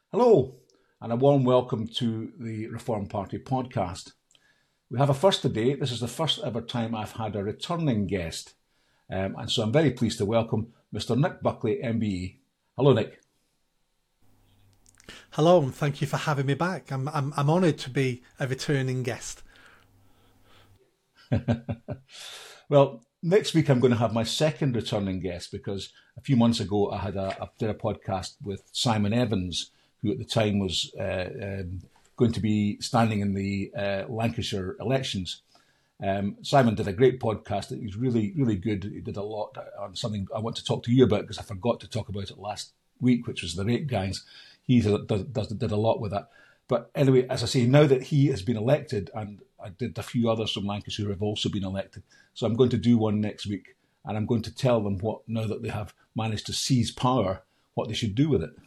Hello, and a warm welcome to the Reform Party podcast. We have a first today. This is the first ever time I've had a returning guest, and so I'm very pleased to welcome Mr. Nick Buckley, MBE. Hello, Nick. Hello, and thank you for having me back. I'm honoured to be a returning guest. Well, next week I'm going to have my second returning guest because a few months ago I did a podcast with Simon Evans, who at the time was going to be standing in the Lancashire elections. Simon did a great podcast. It was really, really good. He did a lot on something I want to talk to you about because I forgot to talk about it last week, which was the rape gangs. He did a lot with that. But anyway, as I say, now that he has been elected, and I did a few others from Lancashire who have also been elected, so I'm going to do one next week, and I'm going to tell them what, now that they have managed to seize power, what they should do with it.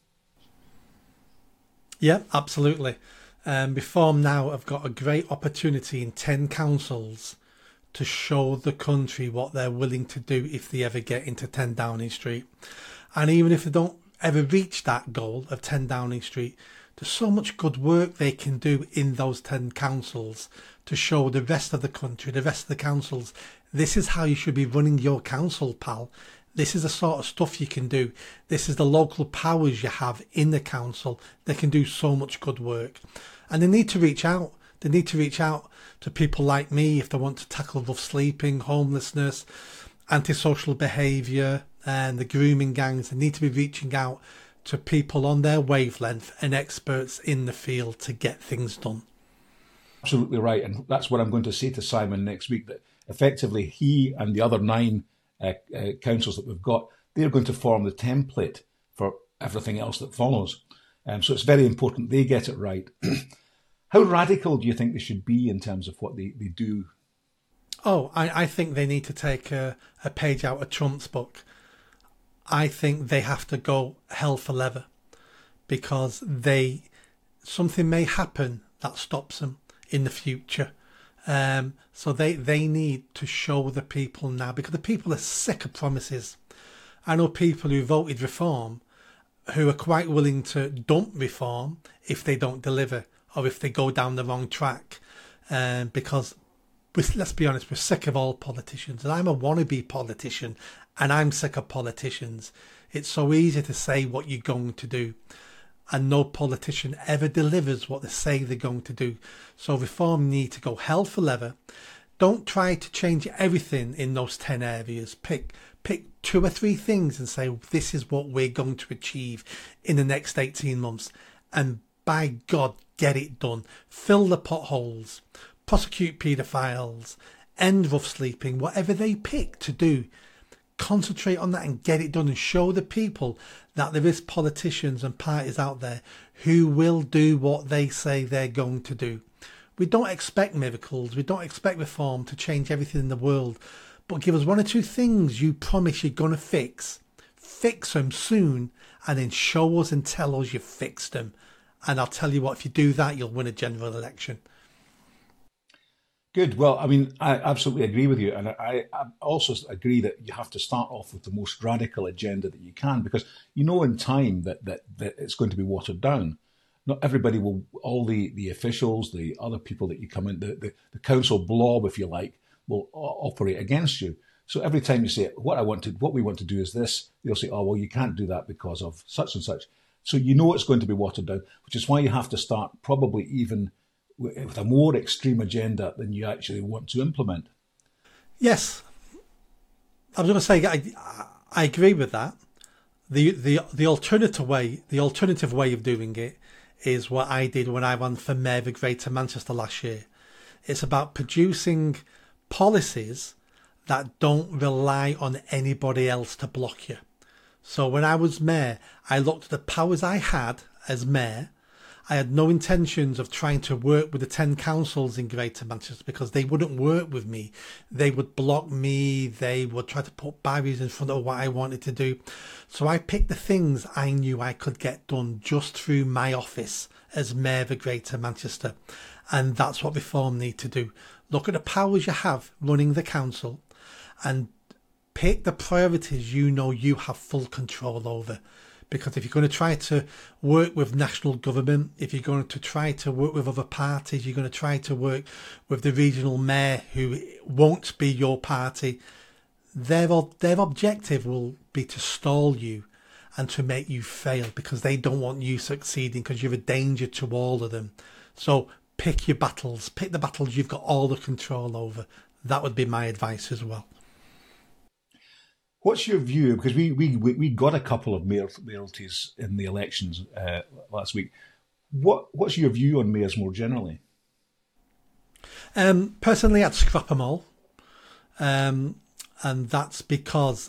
Yeah, absolutely. Reform Now have got a great opportunity in 10 councils to show the country what they're willing to do if they ever get into 10 Downing Street. And even if they don't ever reach that goal of 10 Downing Street, there's so much good work they can do in those 10 councils to show the rest of the country, the rest of the councils, this is how you should be running your council, pal. This is the sort of stuff you can do. This is the local powers you have in the council. They can do so much good work. And they need to reach out. They need to reach out to people like me if they want to tackle rough sleeping, homelessness, antisocial behaviour, and the grooming gangs. They need to be reaching out to people on their wavelength and experts in the field to get things done. Absolutely right. And that's what I'm going to say to Simon next week, that effectively he and the other 9 councils that we've got, they're going to form the template for everything else that follows. So it's very important they get it right. How radical do you think they should be in terms of what they do? Oh, I think they need to take a page out of Trump's book. I think they have to go hell for leather because something may happen that stops them in the future. So they need to show the people now, because the people are sick of promises. I know people who voted Reform who are quite willing to dump Reform if they don't deliver or if they go down the wrong track. Because let's be honest, we're sick of all politicians, and I'm a wannabe politician, and I'm sick of politicians. It's so easy to say what you're going to do, and no politician ever delivers what they say they're going to do. So Reform need to go hell for leather. Don't try to change everything in those 10 areas. Pick 2 or 3 things and say, this is what we're going to achieve in the next 18 months. And by God, get it done. Fill the potholes, prosecute paedophiles, end rough sleeping, whatever they pick to do. Concentrate on that and get it done, and show the people that there is politicians and parties out there who will do what they say they're going to do. We don't expect miracles. We don't expect Reform to change everything in the world, but give us 1 or 2 things you promise you're going to fix. Fix them soon, and then show us and tell us you fixed them. And I'll tell you what, if you do that, you'll win a general election. Good. Well, I mean, I absolutely agree with you. And I also agree that you have to start off with the most radical agenda that you can, because you know in time that it's going to be watered down. Not everybody will, all the officials, the other people that you come in, the council blob, if you like, will operate against you. So every time you say, what we want to do is this, they'll say, oh, well, you can't do that because of such and such. So you know it's going to be watered down, which is why you have to start probably even with a more extreme agenda than you actually want to implement. Yes, I was going to say I agree with that. The alternative way of doing it is what I did when I ran for Mayor of Greater Manchester last year. It's about producing policies that don't rely on anybody else to block you. So when I was mayor, I looked at the powers I had as mayor. I had no intentions of trying to work with the 10 councils in Greater Manchester because they wouldn't work with me. They would block me. They would try to put barriers in front of what I wanted to do. So I picked the things I knew I could get done just through my office as Mayor of Greater Manchester. And that's what Reform need to do. Look at the powers you have running the council and pick the priorities you know you have full control over. Because if you're going to try to work with national government, if you're going to try to work with other parties, you're going to try to work with the regional mayor who won't be your party, their objective will be to stall you and to make you fail, because they don't want you succeeding, because you're a danger to all of them. So pick your battles, pick the battles you've got all the control over. That would be my advice as well. What's your view? Because we got a couple of mayoralties in the elections last week. What's your view on mayors more generally? Personally, I'd scrap them all. And that's because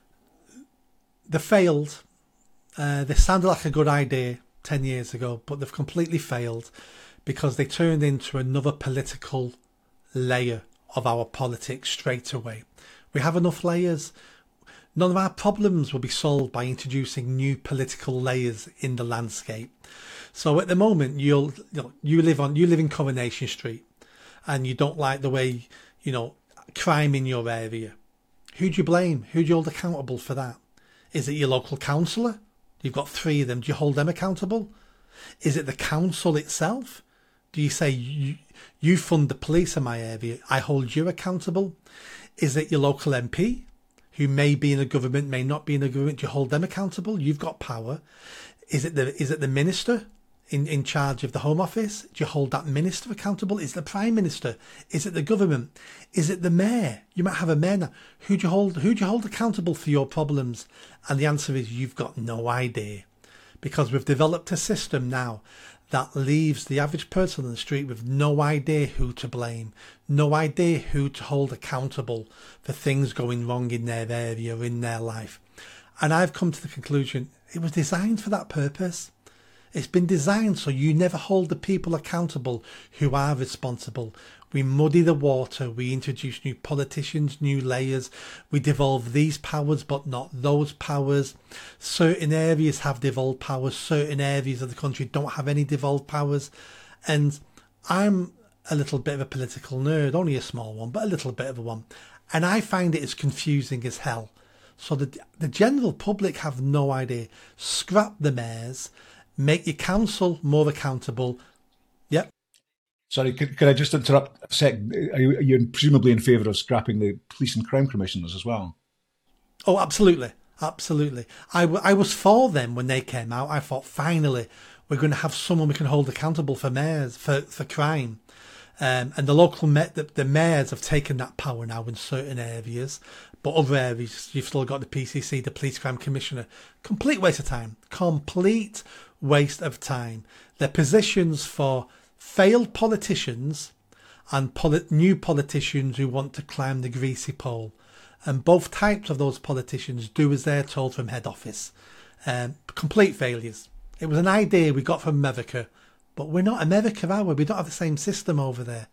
they failed. They sounded like a good idea 10 years ago, but they've completely failed because they turned into another political layer of our politics straight away. We have enough layers. None of our problems will be solved by introducing new political layers in the landscape. So at the moment, you live in Coronation Street, and you don't like the way, crime in your area. Who do you blame? Who do you hold accountable for that? Is it your local councillor? You've got 3 of them. Do you hold them accountable? Is it the council itself? Do you say you fund the police in my area, I hold you accountable? Is it your local MP? Who may be in a government, may not be in a government, do you hold them accountable? You've got power. Is it the minister in charge of the Home Office? Do you hold that minister accountable? Is it the Prime Minister? Is it the government? Is it the mayor? You might have a mayor now. Who do you hold accountable for your problems? And the answer is you've got no idea. Because we've developed a system now that leaves the average person on the street with no idea who to blame, no idea who to hold accountable for things going wrong in their area or in their life. And I've come to the conclusion it was designed for that purpose. It's been designed so you never hold the people accountable who are responsible. We muddy the water, we introduce new politicians, new layers, we devolve these powers but not those powers. Certain areas have devolved powers, certain areas of the country don't have any devolved powers. And I'm a little bit of a political nerd, only a small one, but a little bit of a one. And I find it as confusing as hell. So the general public have no idea. Scrap the mayors, make your council more accountable. Yep. Sorry, could I just interrupt a sec? Are you presumably in favour of scrapping the police and crime commissioners as well? Oh, absolutely. Absolutely. I was for them when they came out. I thought, finally, we're going to have someone we can hold accountable for mayors, for crime. And the mayors have taken that power now in certain areas. But other areas, you've still got the PCC, the Police Crime Commissioner. Complete waste of time. Complete waste of time. They're positions for failed politicians and new politicians who want to climb the greasy pole. And both types of those politicians do as they're told from head office. Complete failures. It was an idea we got from America, but we're not America, are we? We don't have the same system over there.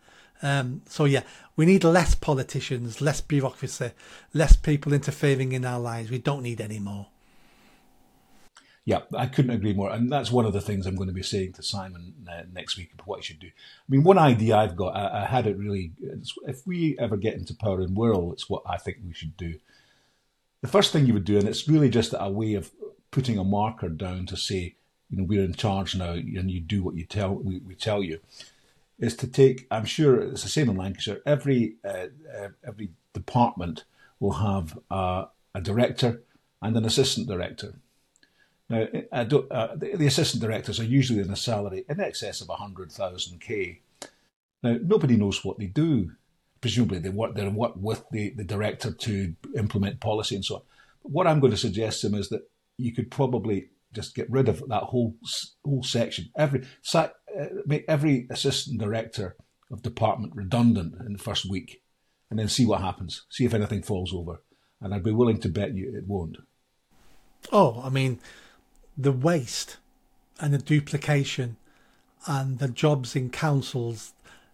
So yeah, we need less politicians, less bureaucracy, less people interfering in our lives. We don't need any more. Yeah, I couldn't agree more. And that's one of the things I'm going to be saying to Simon next week about what he should do. I mean, one idea I've got, I had it really, if we ever get into power in Wirral, it's what I think we should do. The first thing you would do, and it's really just a way of putting a marker down to say, we're in charge now and you do what we tell you, is to take, I'm sure it's the same in Lancashire, every department will have a director and an assistant director. Now, the assistant directors are usually in a salary in excess of 100,000 Now, nobody knows what they do. Presumably, they work with the director to implement policy and so on. But what I'm going to suggest to them is that you could probably just get rid of that whole section. Make every assistant director of department redundant in the first week, and then see what happens. See if anything falls over. And I'd be willing to bet you it won't. Oh, I mean, the waste and the duplication and the jobs in councils.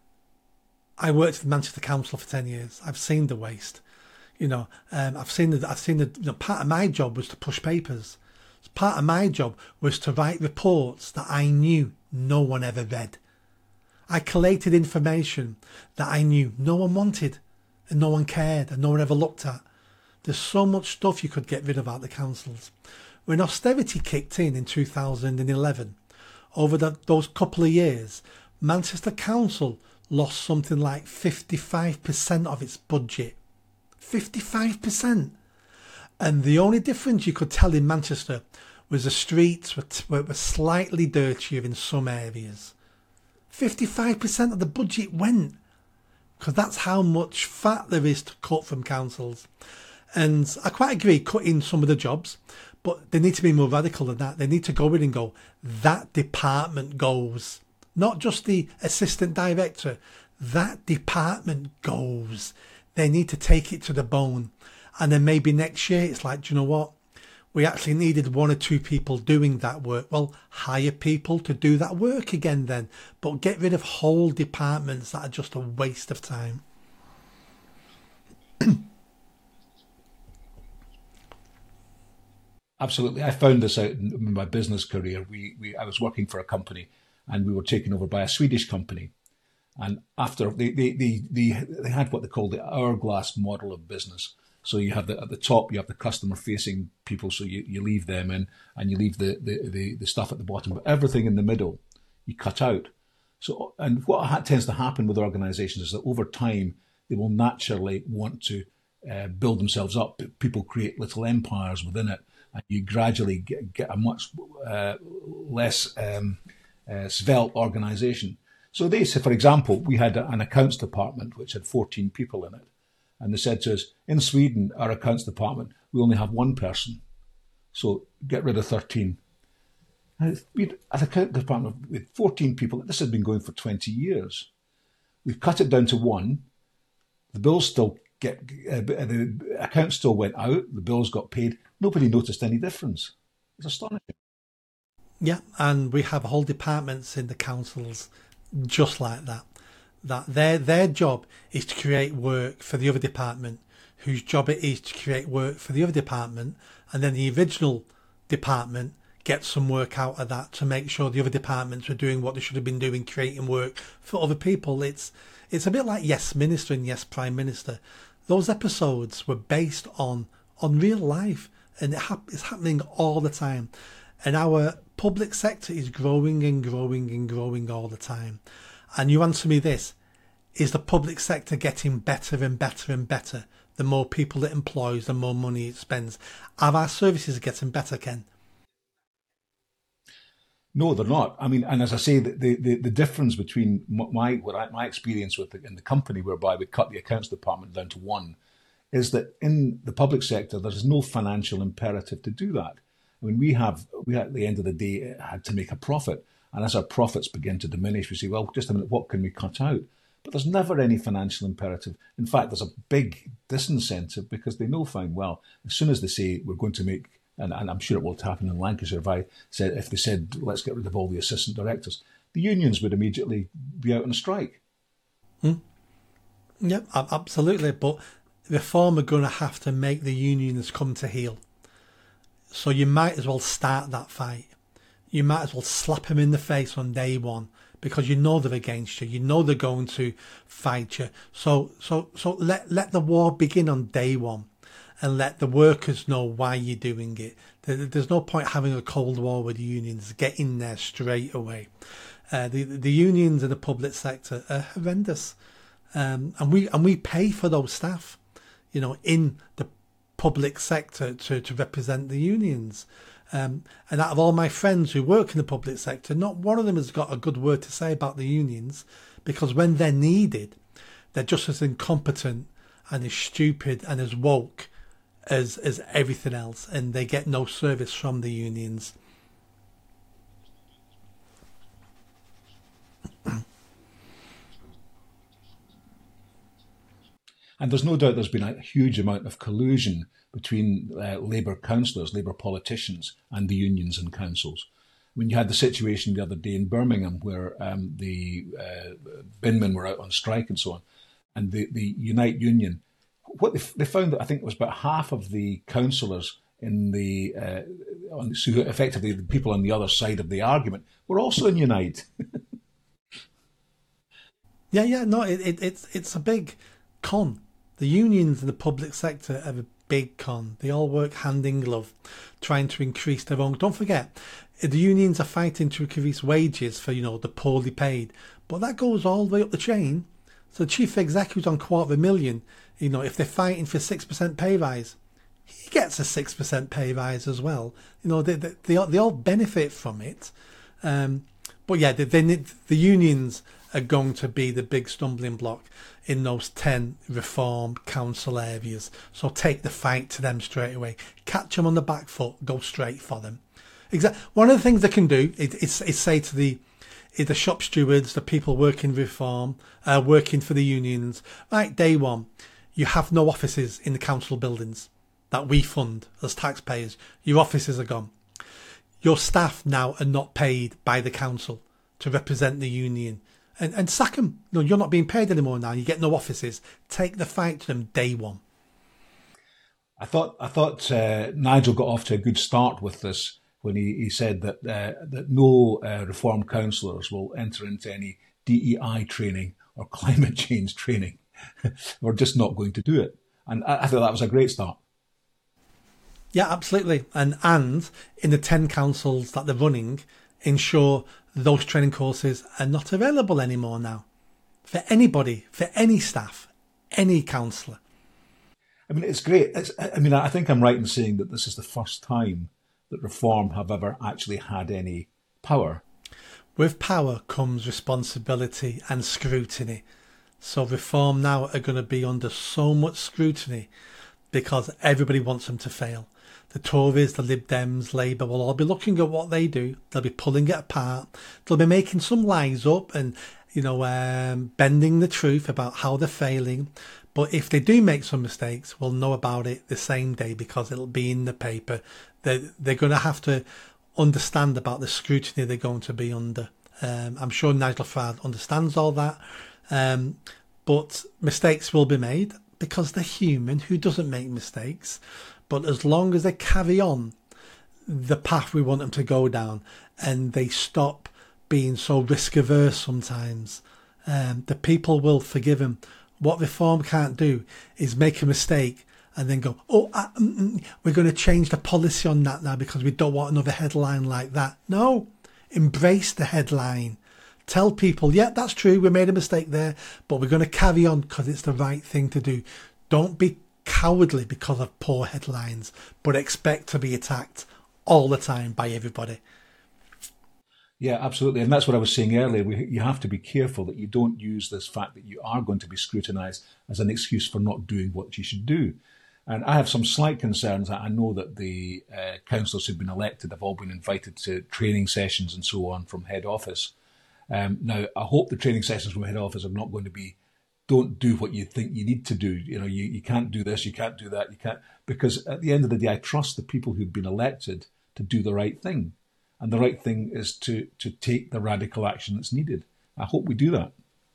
I worked at the Manchester Council for 10 years. I've seen the waste. I've seen the part of my job was to push papers. Part of my job was to write reports that I knew no one ever read. I collated information that I knew no one wanted and no one cared and no one ever looked at. There's so much stuff you could get rid of at the councils. when austerity kicked in 2011, over those couple of years, Manchester Council lost something like 55% of its budget. 55%. And the only difference you could tell in Manchester was the streets were slightly dirtier in some areas. 55% of the budget went, because that's how much fat there is to cut from councils. And I quite agree, cutting some of the jobs, but they need to be more radical than that. They need to go in and go, that department goes. Not just the assistant director, that department goes. They need to take it to the bone. And then maybe next year it's like, do you know what? We actually needed 1 or 2 people doing that work. Well, hire people to do that work again then. But get rid of whole departments that are just a waste of time. Absolutely. I found this out in my business career. I was working for a company and we were taken over by a Swedish company. And after they had what they call the hourglass model of business. So you have at the top, you have the customer facing people. So you leave them in and you leave the stuff at the bottom, but everything in the middle, you cut out. So, and what tends to happen with organizations is that over time, they will naturally want to build themselves up. People create little empires within it, and you gradually get a much less svelte organization. So they say, for example, we had an accounts department which had 14 people in it. And they said to us, in Sweden, our accounts department, we only have 1 person. So get rid of 13. And we had an account department with 14 people. This had been going for 20 years. We've cut it down to 1. The bills still the accounts still went out. The bills got paid. Nobody noticed any difference. It's astonishing. Yeah, and we have whole departments in the councils just like that. That their job is to create work for the other department, whose job it is to create work for the other department, and then the original department gets some work out of that to make sure the other departments are doing what they should have been doing, creating work for other people. It's a bit like Yes Minister and Yes Prime Minister. Those episodes were based on real life, and it's happening all the time. And our public sector is growing and growing and growing all the time. And you answer me this, is the public sector getting better and better and better? The more people it employs, the more money it spends. Are our services getting better, Ken? No, they're not. I mean, and as I say, the difference between my experience in the company, whereby we cut the accounts department down to 1, is that in the public sector, there's no financial imperative to do that. I mean, we at the end of the day had to make a profit. And as our profits begin to diminish, we say, well, just a minute, what can we cut out? But there's never any financial imperative. In fact, there's a big disincentive because they know fine well, as soon as they say we're going to make, and I'm sure it will happen in Lancashire, if they said, let's get rid of all the assistant directors, the unions would immediately be out on a strike. Yeah, absolutely. But Reform are going to have to make the unions come to heel. So you might as well start that fight. You might as well slap them in the face on day one, because you know they're against you. You know they're going to fight you. So let the war begin on day one, and let the workers know why you're doing it. There's no point having a cold war with the unions. Get in there straight away. The unions in the public sector are horrendous, and we pay for those staff, in the public sector to represent the unions. And out of all my friends who work in the public sector, not one of them has got a good word to say about the unions, because when they're needed, they're just as incompetent and as stupid and as woke as everything else, and they get no service from the unions. And there's no doubt there's been a huge amount of collusion between Labour councillors, Labour politicians, and the unions and councils. When you had the situation the other day in Birmingham where the binmen were out on strike and so on, and the Unite Union, what they found that I think it was about half of the councillors in so effectively the people on the other side of the argument were also in Unite. No, it's a big con. The unions in the public sector big con. They all work hand in glove, trying to increase their own. Don't forget, the unions are fighting to increase wages for, the poorly paid, but that goes all the way up the chain. So the chief executive's on $250,000. If they're fighting for 6% pay rise, he gets a 6% pay rise as well. They all benefit from it. But yeah, the unions are going to be the big stumbling block in those 10 reform council areas. So take the fight to them straight away. Catch them on the back foot. Go straight for them. One of the things they can do is say to the shop stewards, the people working reform, working for the unions, right, day one, you have no offices in the council buildings that we fund as taxpayers. Your offices are gone. Your staff now are not paid by the council to represent the union. And sack them. You're not being paid anymore now. You get no offices. Take the fight to them day one. I thought Nigel got off to a good start with this when he said that no reform councillors will enter into any DEI training or climate change training. We're just not going to do it. And I thought that was a great start. Yeah, absolutely. And in the 10 councils that they're running, ensure those training courses are not available anymore now for anybody, for any staff, any councillor. I mean, it's great. I think I'm right in saying that this is the first time that reform have ever actually had any power. With power comes responsibility and scrutiny. So reform now are going to be under so much scrutiny because everybody wants them to fail. The Tories, the Lib Dems, Labour will all be looking at what they do. They'll be pulling it apart. They'll be making some lies up and, bending the truth about how they're failing. But if they do make some mistakes, we'll know about it the same day because it'll be in the paper. They're going to have to understand about the scrutiny they're going to be under. I'm sure Nigel Farage understands all that. But mistakes will be made because they're human. Who doesn't make mistakes? But as long as they carry on the path we want them to go down and they stop being so risk averse sometimes, the people will forgive them. What reform can't do is make a mistake and then go, we're going to change the policy on that now because we don't want another headline like that. No, embrace the headline. Tell people, yeah, that's true, we made a mistake there, but we're going to carry on because it's the right thing to do. Don't be cowardly because of poor headlines, but expect to be attacked all the time by everybody. Yeah, absolutely. And that's what I was saying earlier. You have to be careful that you don't use this fact that you are going to be scrutinised as an excuse for not doing what you should do. And I have some slight concerns. I know that the councillors who've been elected have all been invited to training sessions and so on from head office. Now, I hope the training sessions from head office are not going to be, don't do what you think you need to do. You can't do this, you can't do that, you can't. Because at the end of the day, I trust the people who've been elected to do the right thing. And the right thing is to take the radical action that's needed. I hope we do that.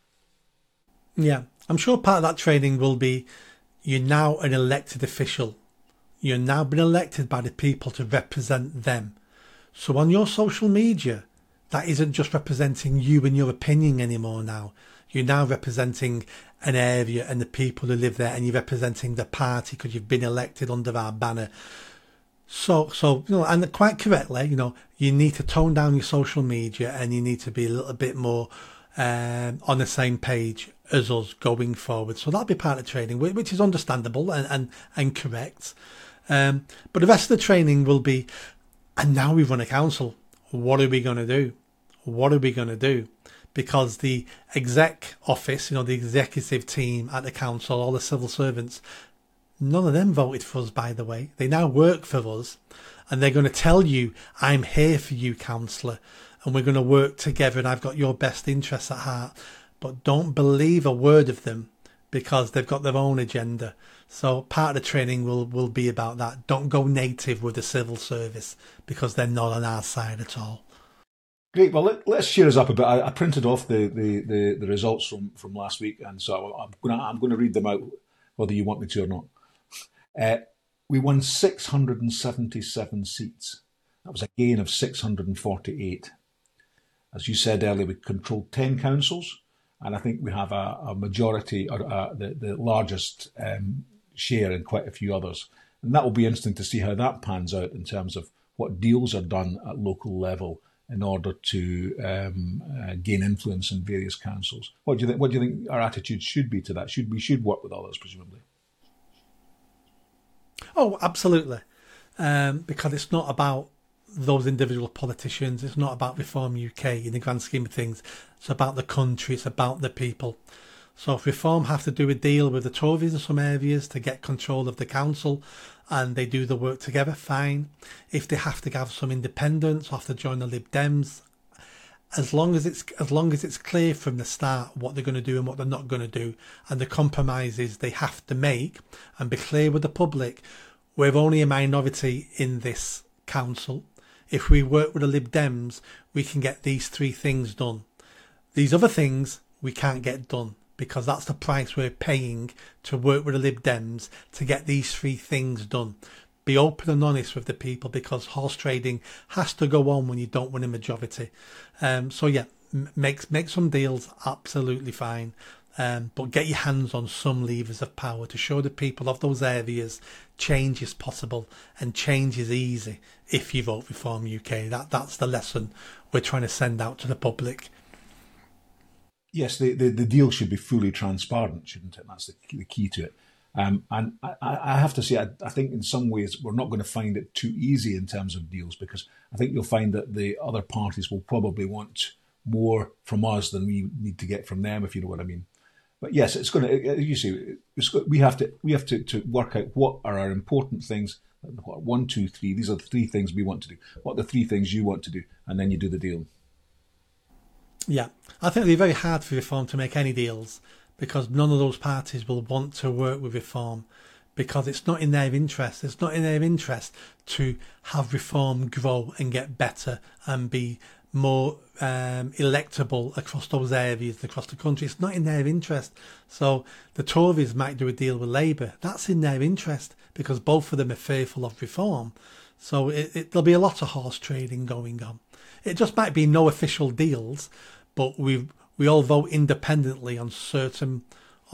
Yeah, I'm sure part of that training will be you're now an elected official. You're now been elected by the people to represent them. So on your social media, that isn't just representing you and your opinion anymore now. You're now representing an area and the people who live there, and you're representing the party because you've been elected under our banner. So and quite correctly, you need to tone down your social media and you need to be a little bit more on the same page as us going forward. So that'll be part of training, which is understandable and correct. But the rest of the training will be, and now we run a council. What are we going to do? What are we going to do? Because the exec office, the executive team at the council, all the civil servants, none of them voted for us, by the way. They now work for us, and they're going to tell you, I'm here for you, councillor, and we're going to work together, and I've got your best interests at heart. But don't believe a word of them because they've got their own agenda. So part of the training will be about that. Don't go native with the civil service because they're not on our side at all. Great. Well, let's cheer us up a bit. I printed off the results from last week, and so I'm going to read them out, whether you want me to or not. We won 677 seats. That was a gain of 648. As you said earlier, we controlled 10 councils, and I think we have a majority, or the largest share in quite a few others. And that will be interesting to see how that pans out in terms of what deals are done at local level in order to gain influence in various councils. What do you think? What do you think our attitude should be to that? We should work with others, presumably. Oh, absolutely, because it's not about those individual politicians. It's not about Reform UK in the grand scheme of things. It's about the country. It's about the people. So if Reform have to do a deal with the Tories in some areas to get control of the council, and they do the work together, fine. If they have to have some independence, have to join the Lib Dems, as long as it's clear from the start what they're going to do and what they're not going to do, and the compromises they have to make, and be clear with the public, we're only a minority in this council. If we work with the Lib Dems, we can get these 3 things done. These other things we can't get done, because that's the price we're paying to work with the Lib Dems to get these 3 things done. Be open and honest with the people, because horse trading has to go on when you don't win a majority. So yeah, make some deals, absolutely fine. But get your hands on some levers of power to show the people of those areas change is possible and change is easy if you vote Reform UK. That's the lesson we're trying to send out to the public. Yes, the deal should be fully transparent, shouldn't it? That's the key to it. And I have to say, I think in some ways we're not going to find it too easy in terms of deals, because I think you'll find that the other parties will probably want more from us than we need to get from them, if you know what I mean. But yes, it's going to, as you say, we have to work out what are our important things. 1, 2, 3. These are the 3 things we want to do. What are the 3 things you want to do? And then you do the deal. Yeah, I think it'll be very hard for Reform to make any deals, because none of those parties will want to work with Reform, because it's not in their interest. It's not in their interest to have Reform grow and get better and be more electable across those areas, across the country. It's not in their interest. So the Tories might do a deal with Labour. That's in their interest, because both of them are fearful of Reform. So there'll be a lot of horse trading going on. It just might be no official deals, but we all vote independently on certain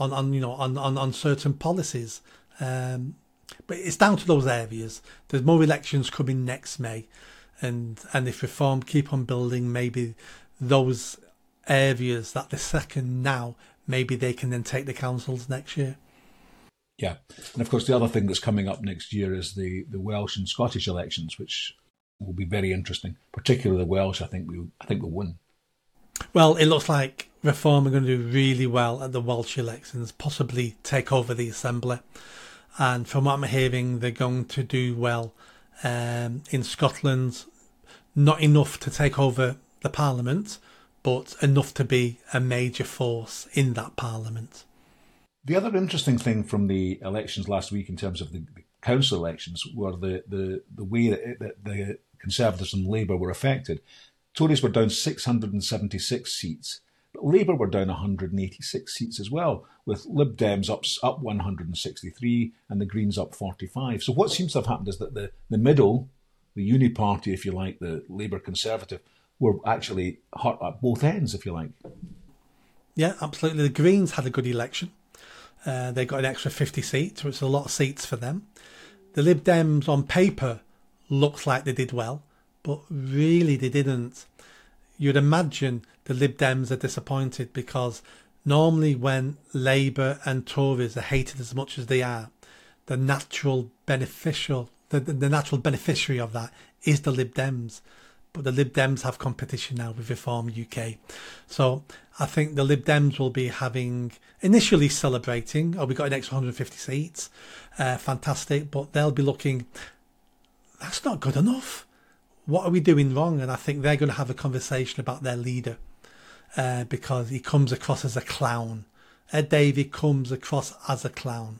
on certain policies. But it's down to those areas. There's more elections coming next May, and if Reform keep on building, maybe those areas that they're second now, maybe they can then take the councils next year. Yeah, and of course the other thing that's coming up next year is the Welsh and Scottish elections, which will be very interesting. Particularly the Welsh, I think we'll win. Well, it looks like Reform are going to do really well at the Welsh elections, possibly take over the Assembly. And from what I'm hearing, they're going to do well in Scotland. Not enough to take over the Parliament, but enough to be a major force in that Parliament. The other interesting thing from the elections last week in terms of the council elections were the way that the Conservatives and Labour were affected. Tories were down 676 seats, but Labour were down 186 seats as well, with Lib Dems up 163 and the Greens up 45. So what seems to have happened is that the middle, the uni party, if you like, the Labour Conservative, were actually hurt at both ends, if you like. Yeah, absolutely. The Greens had a good election. They got an extra 50 seats, which is a lot of seats for them. The Lib Dems on paper looks like they did well, but really they didn't. You'd imagine the Lib Dems are disappointed, because normally when Labour and Tories are hated as much as they are, the natural beneficiary of that is the Lib Dems. But the Lib Dems have competition now with Reform UK. So I think the Lib Dems will be initially celebrating, we got an extra 150 seats, fantastic, but they'll be looking, that's not good enough. What are we doing wrong? And I think they're going to have a conversation about their leader, because he comes across as a clown. Ed Davey comes across as a clown.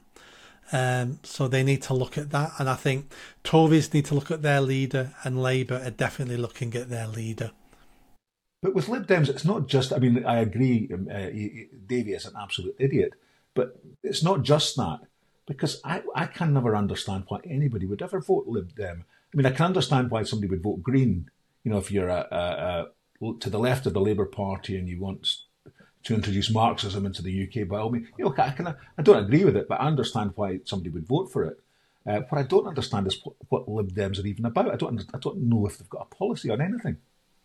So they need to look at that. And I think Tories need to look at their leader, and Labour are definitely looking at their leader. But with Lib Dems, it's not just, I mean, I agree, Davey is an absolute idiot, but it's not just that, because I can never understand why anybody would ever vote Lib Dem. I mean, I can understand why somebody would vote Green, if you're to the left of the Labour Party and you want to introduce Marxism into the UK. By all means, I don't agree with it, but I understand why somebody would vote for it. What I don't understand is what Lib Dems are even about. I don't know if they've got a policy on anything.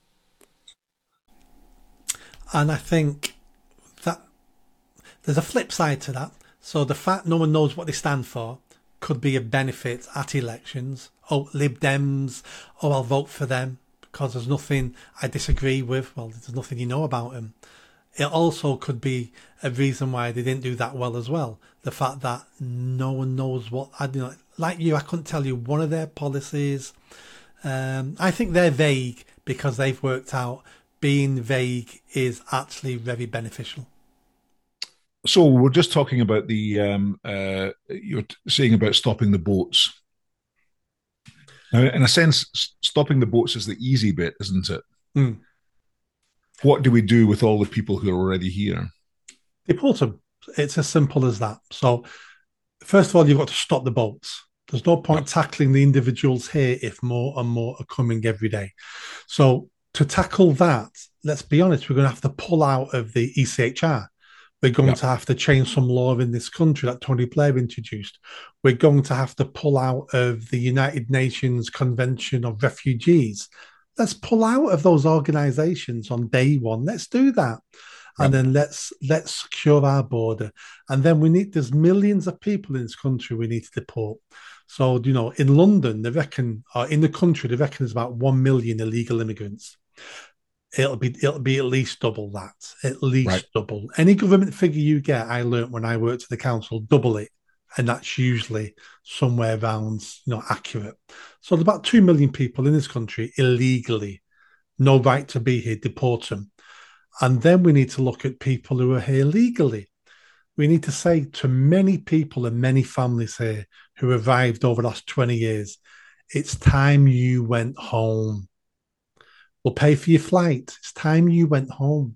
And I think that there's a flip side to that. So the fact no one knows what they stand for could be a benefit at elections. Oh, Lib Dems, oh, I'll vote for them because there's nothing I disagree with. Well, there's nothing you know about them. It also could be a reason why they didn't do that well as well. The fact that no one knows what, like you, I couldn't tell you one of their policies. I think they're vague because they've worked out being vague is actually very beneficial. So we're just talking about you're saying about stopping the boats. Now, in a sense, stopping the boats is the easy bit, isn't it? Mm. What do we do with all the people who are already here? Deport them. It's as simple as that. So, first of all, you've got to stop the boats. There's no point tackling the individuals here if more and more are coming every day. So, to tackle that, let's be honest, we're going to have to pull out of the ECHR. We're going to have to change some law in this country that Tony Blair introduced. We're going to have to pull out of the United Nations Convention of Refugees. Let's pull out of those organizations on day one. Let's do that. And then let's secure our border. And then there's millions of people in this country we need to deport. So, in London, they reckon, or in the country, they reckon there's about 1 million illegal immigrants. It'll be at least double that. At least double. Any government figure you get, I learnt when I worked at the council, double it. And that's usually somewhere around, accurate. So there's about 2 million people in this country illegally, no right to be here, deport them. And then we need to look at people who are here legally. We need to say to many people and many families here who arrived over the last 20 years, it's time you went home. We'll pay for your flight. It's time you went home.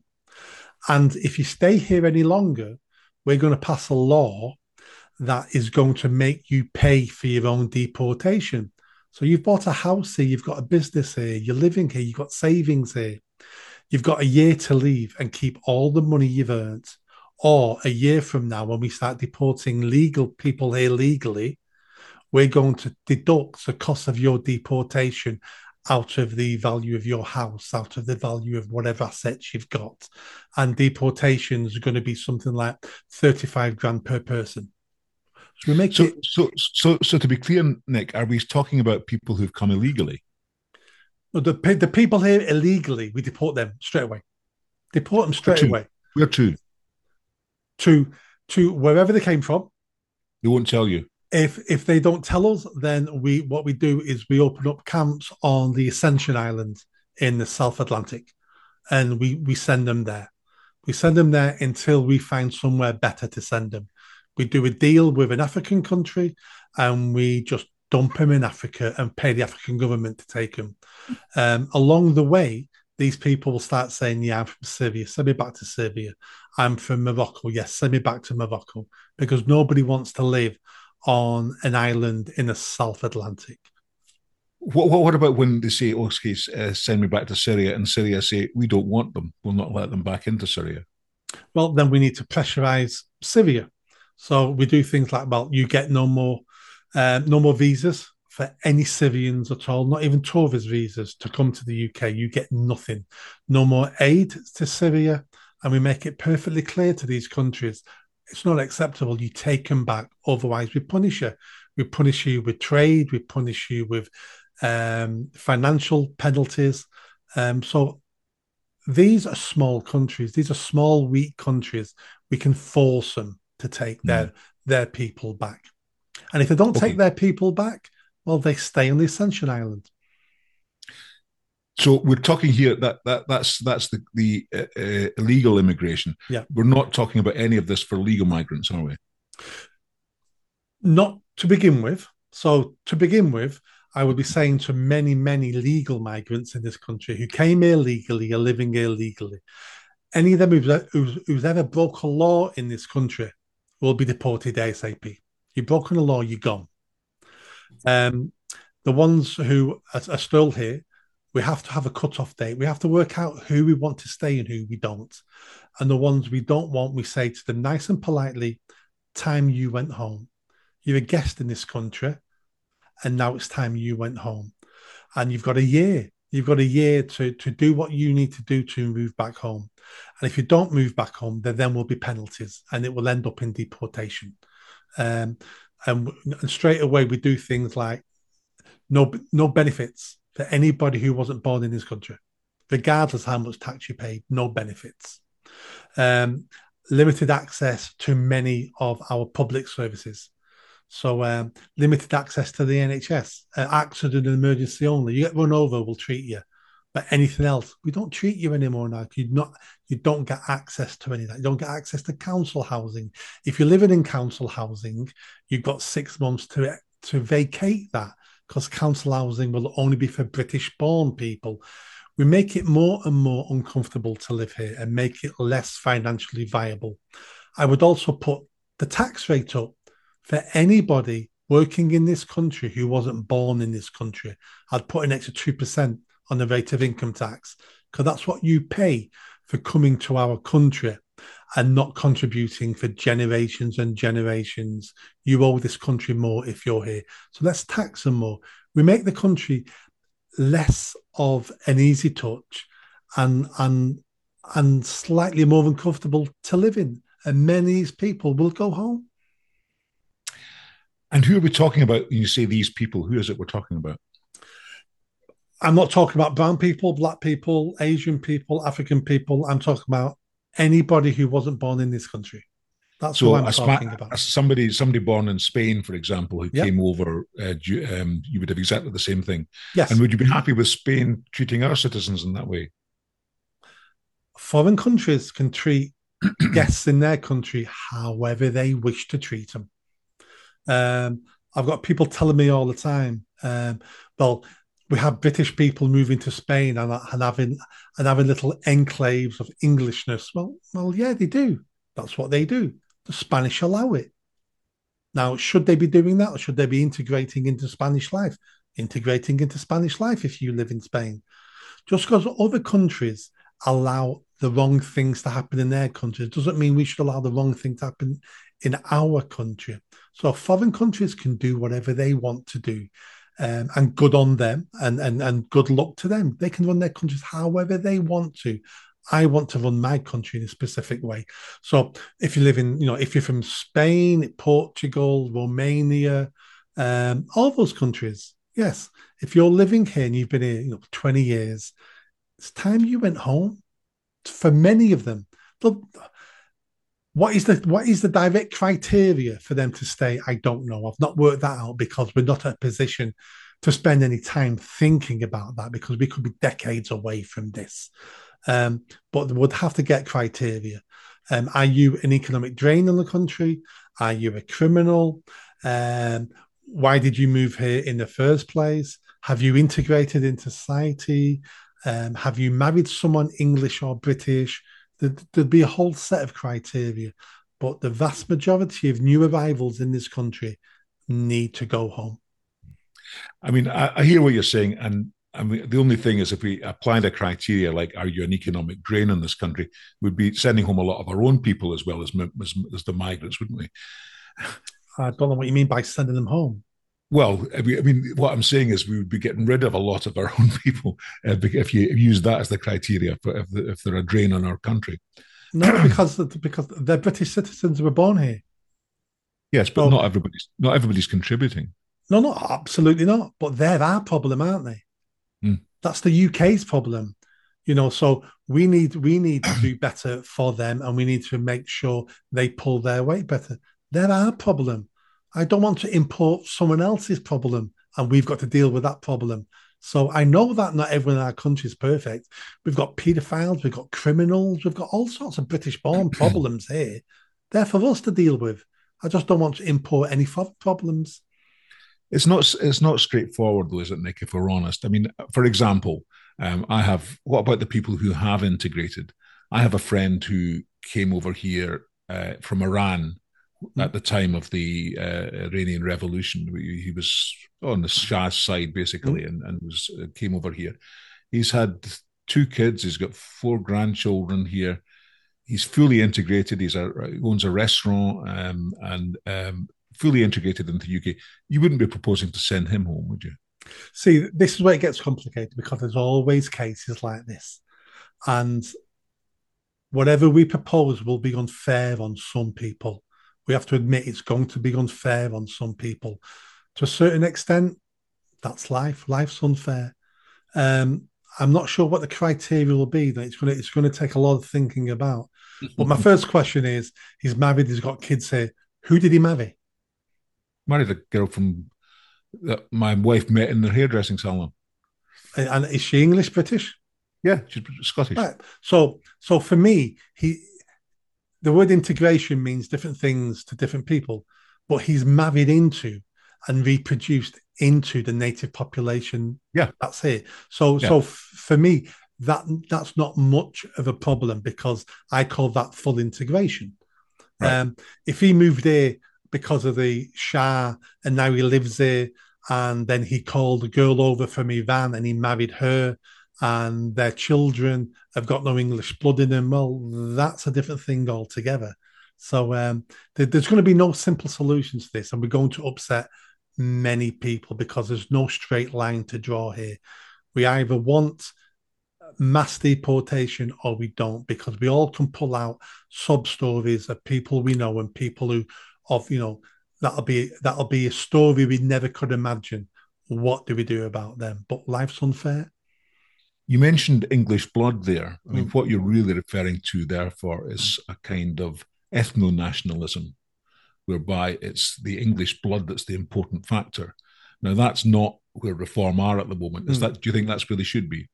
And if you stay here any longer, we're going to pass a law that is going to make you pay for your own deportation. So you've bought a house here, you've got a business here, you're living here, you've got savings here. You've got a year to leave and keep all the money you've earned. Or a year from now, when we start deporting legal people here legally, we're going to deduct the cost of your deportation out of the value of your house, out of the value of whatever assets you've got. And deportations are going to be something like 35 grand per person. So we make it. So to be clear, Nick, are we talking about people who've come illegally? No, the people here illegally, we deport them straight away. Deport them straight away. Where to? To wherever they came from. They won't tell you. If they don't tell us, then what we do is we open up camps on the Ascension Island in the South Atlantic, and we send them there. We send them there until we find somewhere better to send them. We do a deal with an African country, and we just dump them in Africa and pay the African government to take them. Along the way, these people will start saying, yeah, I'm from Syria, send me back to Syria. I'm from Morocco, yes, send me back to Morocco, because nobody wants to live on an island in the South Atlantic. What about when they say, okay, send me back to Syria, and Syria say, we don't want them, we'll not let them back into Syria? Well, then we need to pressurize Syria. So we do things like, well, you get no more visas for any Syrians at all, not even tourist visas to come to the UK. You get nothing. No more aid to Syria. And we make it perfectly clear to these countries, it's not acceptable. You take them back. Otherwise, we punish you. We punish you with trade. We punish you with financial penalties. So these are small countries. These are small, weak countries. We can force them to take their people back. And if they don't take their people back, well, they stay on the Ascension Island. So we're talking here that's the illegal immigration. Yeah, we're not talking about any of this for legal migrants, are we? Not to begin with. So to begin with, I would be saying to many, many legal migrants in this country who came here legally, are living here legally, any of them who's ever broke a law in this country will be deported ASAP. You've broken a law, you're gone. The ones who are still here, We have to have a cut-off date. We have to work out who we want to stay and who we don't. And the ones we don't want, we say to them nice and politely, time you went home. You're a guest in this country, and now it's time you went home. And you've got a year. You've got a year to do what you need to do to move back home. And if you don't move back home, then will be penalties, and it will end up in deportation. And straight away we do things like no benefits for anybody who wasn't born in this country, regardless how much tax you paid. No benefits. Limited access to many of our public services. So limited access to the NHS, accident and emergency only. You get run over, we'll treat you. But anything else, we don't treat you anymore now. You don't get access to any of that. You don't get access to council housing. If you're living in council housing, you've got 6 months to vacate that, because council housing will only be for British-born people. We make it more and more uncomfortable to live here and make it less financially viable. I would also put the tax rate up for anybody working in this country who wasn't born in this country. I'd put an extra 2% on the rate of income tax, because that's what you pay for coming to our country and not contributing for generations and generations. You owe this country more if you're here. So let's tax them more. We make the country less of an easy touch and slightly more uncomfortable to live in. And many people will go home. And who are we talking about when you say these people? Who is it we're talking about? I'm not talking about brown people, black people, Asian people, African people. I'm talking about anybody who wasn't born in this country. That's what I'm talking about. Somebody born in Spain, for example, who came over, you would have exactly the same thing. Yes. And would you be happy with Spain treating our citizens in that way? Foreign countries can treat guests in their country however they wish to treat them. I've got people telling me all the time, well, we have British people moving to Spain and having little enclaves of Englishness. Well, yeah, they do. That's what they do. The Spanish allow it. Now, should they be doing that, or should they be integrating into Spanish life? Integrating into Spanish life if you live in Spain. Just because other countries allow the wrong things to happen in their countries doesn't mean we should allow the wrong thing to happen in our country. So foreign countries can do whatever they want to do. And good on them, and good luck to them. They can run their countries however they want to. I want to run my country in a specific way. So if you live in, if you're from Spain, Portugal, Romania, all those countries, yes. If you're living here and you've been here, 20 years, it's time you went home. For many of them, what is the direct criteria for them to stay? I don't know. I've not worked that out, because we're not in a position to spend any time thinking about that, because we could be decades away from this. But they would have to get criteria. Are you an economic drain on the country? Are you a criminal? Why did you move here in the first place? Have you integrated into society? Have you married someone English or British? There'd be a whole set of criteria, but the vast majority of new arrivals in this country need to go home. I mean, I hear what you're saying, and I mean, the only thing is, if we applied a criteria like, are you an economic drain in this country, we'd be sending home a lot of our own people as well as the migrants, wouldn't we? I don't know what you mean by sending them home. Well, I mean, what I'm saying is we would be getting rid of a lot of our own people if you use that as the criteria for if they're a drain on our country. No, because they're British citizens who were born here. Yes, but not everybody's contributing. No, absolutely not. But they're our problem, aren't they? Mm. That's the UK's problem. So we need to do better for them, and we need to make sure they pull their weight better. They're our problem. I don't want to import someone else's problem, and we've got to deal with that problem. So I know that not everyone in our country is perfect. We've got paedophiles, we've got criminals, we've got all sorts of British-born problems here. They're for us to deal with. I just don't want to import any problems. It's not straightforward, though, is it, Nick, if we're honest? I mean, for example, what about the people who have integrated? I have a friend who came over here from Iran at the time of the Iranian Revolution. He was on the Shah's side, basically, and came over here. He's had 2 kids. He's got 4 grandchildren here. He's fully integrated. He owns a restaurant and fully integrated into the UK. You wouldn't be proposing to send him home, would you? See, this is where it gets complicated because there's always cases like this. And whatever we propose will be unfair on some people. We have to admit it's going to be unfair on some people. To a certain extent, that's life. Life's unfair. I'm not sure what the criteria will be. That it's going to take a lot of thinking about. But my first question is: he's married. He's got kids here. Who did he marry? Married a girl from that my wife met in the hairdressing salon. And is she English, British? Yeah, she's Scottish. Right. So for me, the word integration means different things to different people, but he's married into and reproduced into the native population. Yeah, that's it. So for me, that's not much of a problem because I call that full integration. Right. If he moved there because of the Shah and now he lives there, and then he called a girl over from Iran and he married her, and their children have got no English blood in them, well, that's a different thing altogether. So there's going to be no simple solution to this, and we're going to upset many people because there's no straight line to draw here. We either want mass deportation or we don't, because we all can pull out sub stories of people we know and people who, that'll be a story we never could imagine. What do we do about them? But life's unfair. You mentioned English blood there. I mean, what you're really referring to, therefore, is a kind of ethno-nationalism, whereby it's the English blood that's the important factor. Now, that's not where Reform are at the moment. Do you think that's where they should be?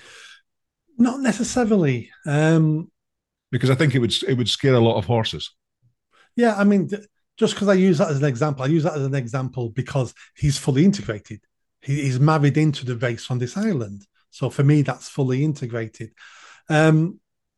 Not necessarily. Because I think it would scare a lot of horses. Yeah, I mean, just because I use that as an example, I use that as an example because he's fully integrated. He's married into the race on this island. So for me, that's fully integrated. It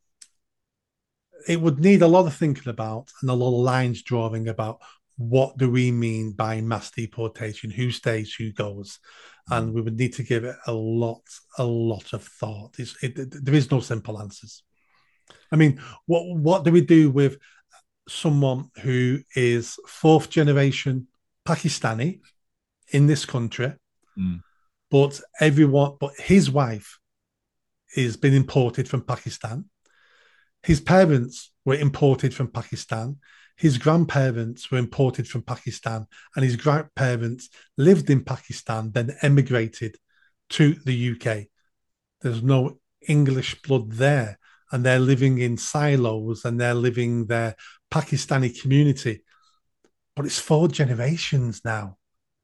would need a lot of thinking about and a lot of lines drawing about what do we mean by mass deportation, who stays, who goes. And we would need to give it a lot of thought. There is no simple answers. I mean, what do we do with someone who is 4th generation Pakistani in this country, but his wife has been imported from Pakistan. His parents were imported from Pakistan. His grandparents were imported from Pakistan, and his grandparents lived in Pakistan, then emigrated to the UK. There's no English blood there, and they're living in silos and they're living their Pakistani community. But it's 4 generations now.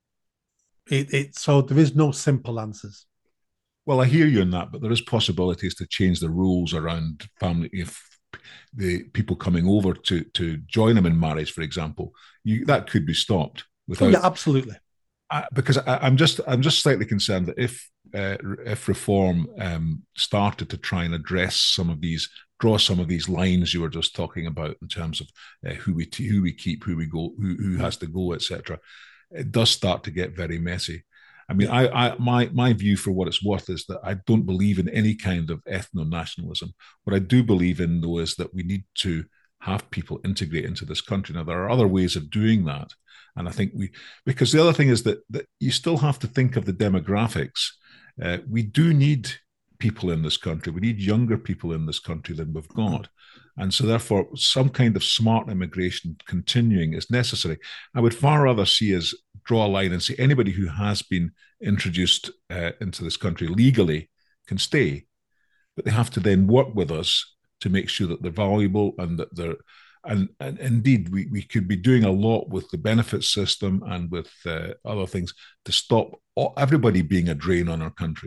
So there is no simple answers. Well, I hear you on that, but there is possibilities to change the rules around family. If the people coming over to join them in marriage, for example, that could be stopped without. Yeah, absolutely. Because I'm just slightly concerned that if reform started to try and draw some of these lines you were just talking about in terms of who we keep, who we go, who has to go, etc., it does start to get very messy. I mean, my view, for what it's worth, is that I don't believe in any kind of ethno-nationalism. What I do believe in, though, is that we need to have people integrate into this country. Now, there are other ways of doing that. And I think because the other thing is that you still have to think of the demographics. We do need people in this country. We need younger people in this country than we've got. And so therefore, some kind of smart immigration continuing is necessary. I would far rather see us draw a line and say anybody who has been introduced into this country legally can stay, but they have to then work with us to make sure that they're valuable and that they're, and indeed, we could be doing a lot with the benefit system and with other things to stop everybody being a drain on our country.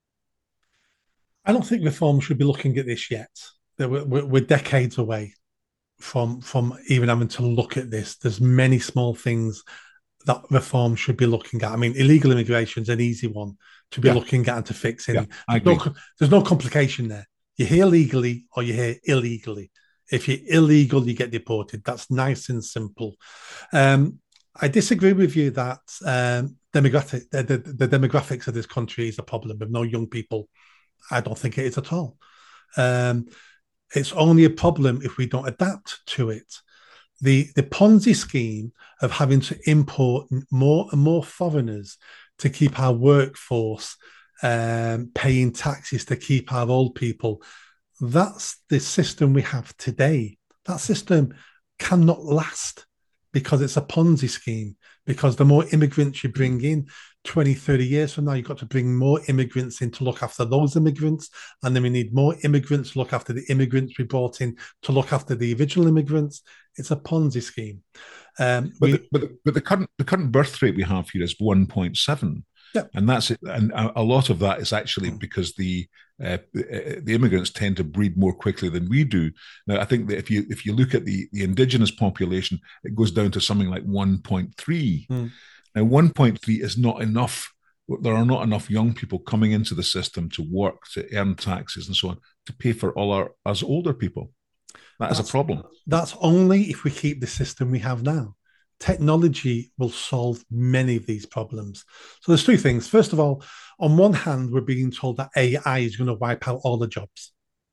I don't think reform should be looking at this yet. We're decades away from even having to look at this. There's many small things that reform should be looking at. I mean, illegal immigration is an easy one to be looking at and to fix. There's no complication there. You're here legally or you're here illegally. If you're illegal, you get deported. That's nice and simple. I disagree with you that the demographics of this country is a problem with no young people I don't think it is at all. It's only a problem if we don't adapt to it. The Ponzi scheme of having to import more and more foreigners to keep our workforce paying taxes to keep our old people, that's the system we have today. That system cannot last because it's a Ponzi scheme. Because the more immigrants you bring in 20, 30 years from now, you've got to bring more immigrants in to look after those immigrants. And then we need more immigrants to look after the immigrants we brought in to look after the original immigrants. It's a Ponzi scheme. But the current birth rate we have here is 1.7. Yeah. And that's it. And a lot of that is actually because the immigrants tend to breed more quickly than we do. Now, I think that if you look at the indigenous population, it goes down to something like 1.3. Now, 1.3 is not enough. There are not enough young people coming into the system to work, to earn taxes and so on, to pay for all us older people. That's a problem. That's only if we keep the system we have now. Technology will solve many of these problems. So there's two things. First of all, on one hand, we're being told that AI is going to wipe out all the jobs.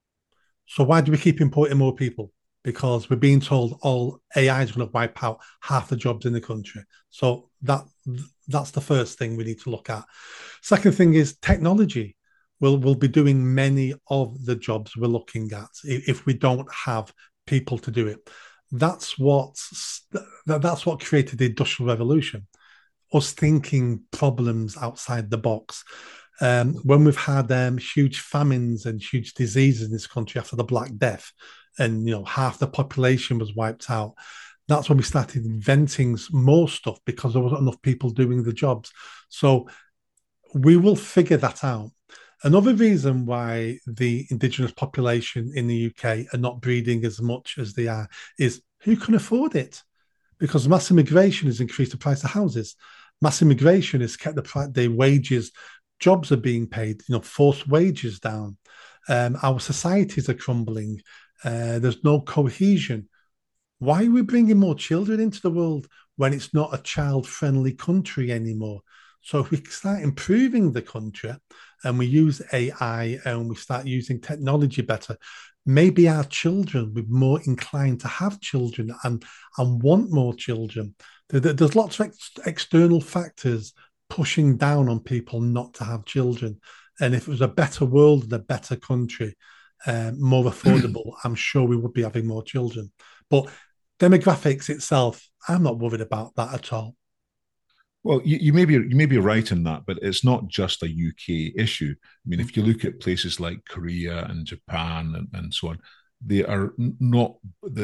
So why do we keep importing more people? Because we're being told all AI is going to wipe out half the jobs in the country. So that's the first thing we need to look at. Second thing is technology will be doing many of the jobs we're looking at if we don't have people to do it. That's what created the Industrial Revolution, us thinking problems outside the box. When we've had huge famines and huge diseases in this country after the Black Death, and half the population was wiped out, that's when we started inventing more stuff because there wasn't enough people doing the jobs. So we will figure that out. Another reason why the indigenous population in the UK are not breeding as much as they are is who can afford it? Because mass immigration has increased the price of houses. Mass immigration has kept the wages, jobs are being paid, forced wages down. Our societies are crumbling. There's no cohesion. Why are we bringing more children into the world when it's not a child-friendly country anymore? So if we start improving the country and we use AI and we start using technology better, maybe our children will be more inclined to have children and want more children. There's lots of external factors pushing down on people not to have children. And if it was a better world and a better country, more affordable, I'm sure we would be having more children. But demographics itself, I'm not worried about that at all. Well, you may be right in that, but it's not just a UK issue. I mean, if you look at places like Korea and Japan and so on, they are not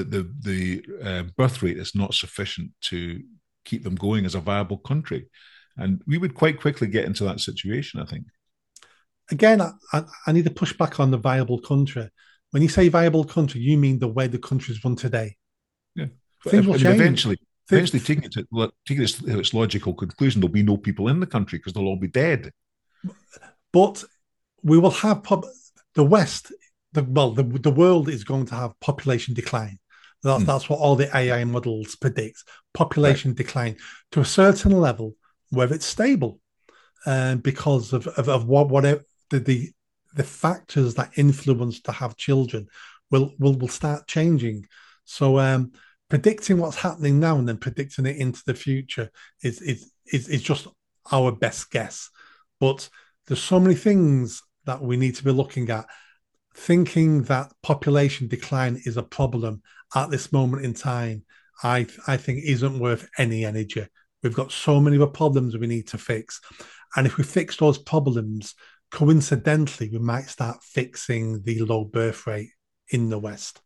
the birth rate is not sufficient to keep them going as a viable country, and we would quite quickly get into that situation, I think. Again, I need to push back on the viable country. When you say viable country, you mean the way the country is run today. Yeah, things will change. Eventually, taking it to its logical conclusion, there'll be no people in the country because they'll all be dead. But we will have the West. The world is going to have population decline. That's what all the AI models predict. Population decline to a certain level where it's stable, because of whatever the factors that influence to have children will start changing. So. Predicting what's happening now and then predicting it into the future is just our best guess. But there's so many things that we need to be looking at. Thinking that population decline is a problem at this moment in time, I think isn't worth any energy. We've got so many other problems we need to fix. And if we fix those problems, coincidentally, we might start fixing the low birth rate in the West.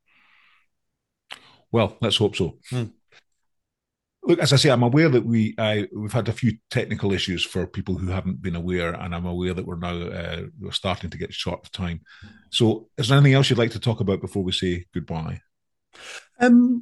Well, let's hope so. Look, as I say, I'm aware that we've had a few technical issues for people who haven't been aware, and I'm aware that we're now we're starting to get short of time. So, is there anything else you'd like to talk about before we say goodbye? The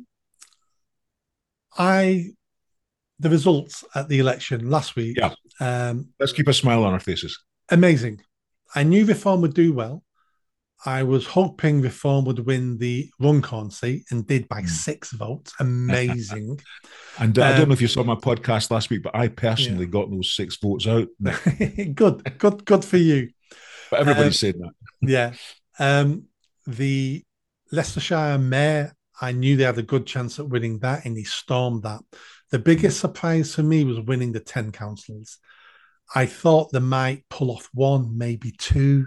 results at the election last week. Yeah. Let's keep a smile on our faces. Amazing. I knew Reform would do well. I was hoping Reform would win the Runcorn seat and did by 6 votes. Amazing. And I don't know if you saw my podcast last week, but I personally got those 6 votes out. Good for you. But everybody's saying that. Yeah. The Leicestershire mayor, I knew they had a good chance at winning that, and he stormed that. The biggest surprise for me was winning the 10 councils. I thought they might pull off one, maybe two.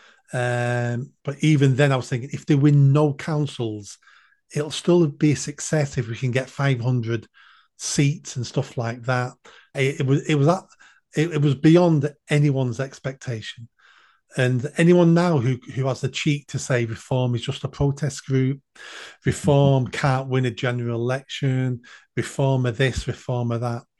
But even then, I was thinking if they win no councils, it'll still be a success if we can get 500 seats and stuff like that. It was beyond anyone's expectation. And anyone now who has the cheek to say Reform is just a protest group, Reform can't win a general election, Reform of this, Reform of that,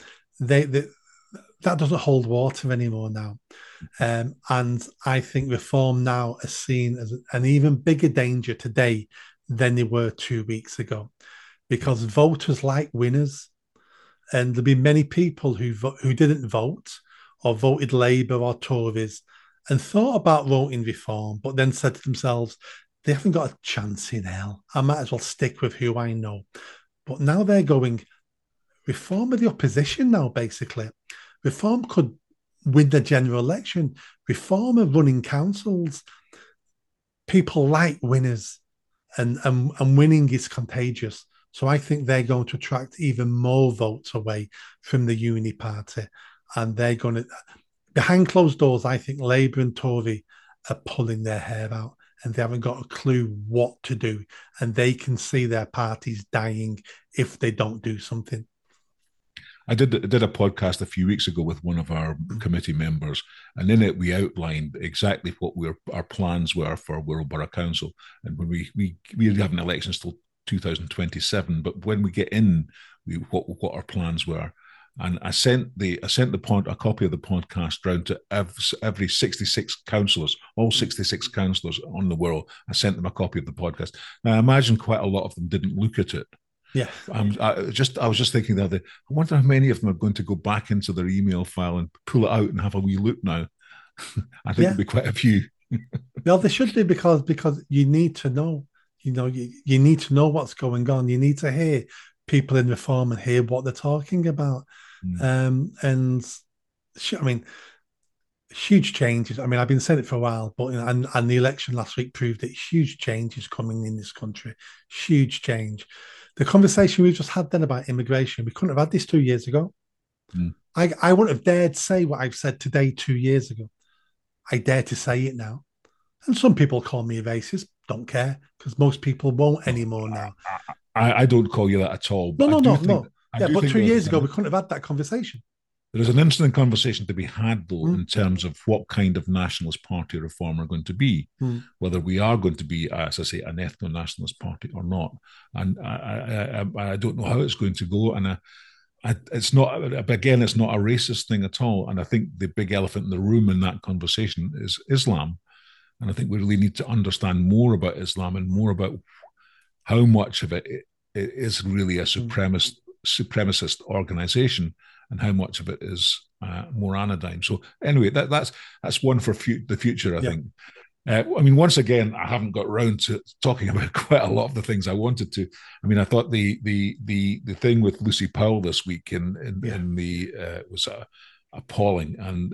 that doesn't hold water anymore now. And I think Reform now is seen as an even bigger danger today than they were 2 weeks ago, because voters like winners, and there'll be many people who didn't vote or voted Labour or Tories and thought about voting Reform, but then said to themselves, they haven't got a chance in hell. I might as well stick with who I know. But now they're going, Reform of the opposition now, basically. Reform could win the general election. Reform are running councils. People like winners, and winning is contagious. So I think they're going to attract even more votes away from the Uni Party. And they're going to, behind closed doors, I think Labour and Tory are pulling their hair out, and they haven't got a clue what to do. And they can see their parties dying if they don't do something. I did a podcast a few weeks ago with one of our committee members, and in it we outlined exactly what our plans were for Wirral Borough Council. And when we haven't elections till 2027, but when we get in, what our plans were. And I sent a copy of the podcast round to every 66 councillors, all 66 councillors on the Wirral. I sent them a copy of the podcast. Now, I imagine quite a lot of them didn't look at it. Yeah, I was just thinking the other day, I wonder how many of them are going to go back into their email file and pull it out and have a wee look now. I think there'll be quite a few. Well, they should be, because you need to know. You need to know what's going on. You need to hear people in Reform and hear what they're talking about. And I mean, huge changes. I mean, I've been saying it for a while, but and the election last week proved it. Huge changes coming in this country. Huge change. The conversation we just had then about immigration, we couldn't have had this 2 years ago. I wouldn't have dared say what I've said today 2 years ago. I dare to say it now. And some people call me a racist. Don't care, because most people won't anymore now. I don't call you that at all. No. Yeah, but 2 years ago, we couldn't have had that conversation. There's an interesting conversation to be had, though, in terms of what kind of nationalist party Reform are going to be, whether we are going to be, as I say, an ethno-nationalist party or not. And I don't know how it's going to go. And it's not, again, it's not a racist thing at all. And I think the big elephant in the room in that conversation is Islam. And I think we really need to understand more about Islam and more about how much of it is really a supremacist organization, and how much of it is more anodyne. So anyway, that's one for the future, I think. I mean, once again, I haven't got round to talking about quite a lot of the things I wanted to. I mean, I thought the thing with Lucy Powell this week in the was appalling, and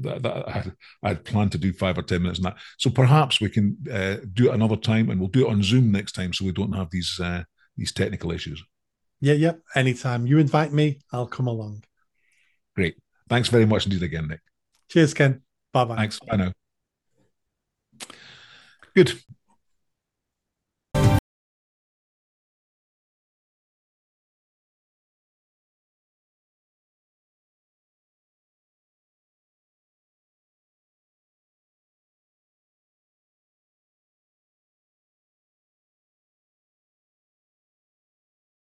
I had planned to do 5 or 10 minutes on that. So perhaps we can do it another time, and we'll do it on Zoom next time, so we don't have these technical issues. Yeah. Anytime you invite me, I'll come along. Great. Thanks very much indeed again, Nick. Cheers, Ken. Bye-bye. Thanks. Bye now. Good.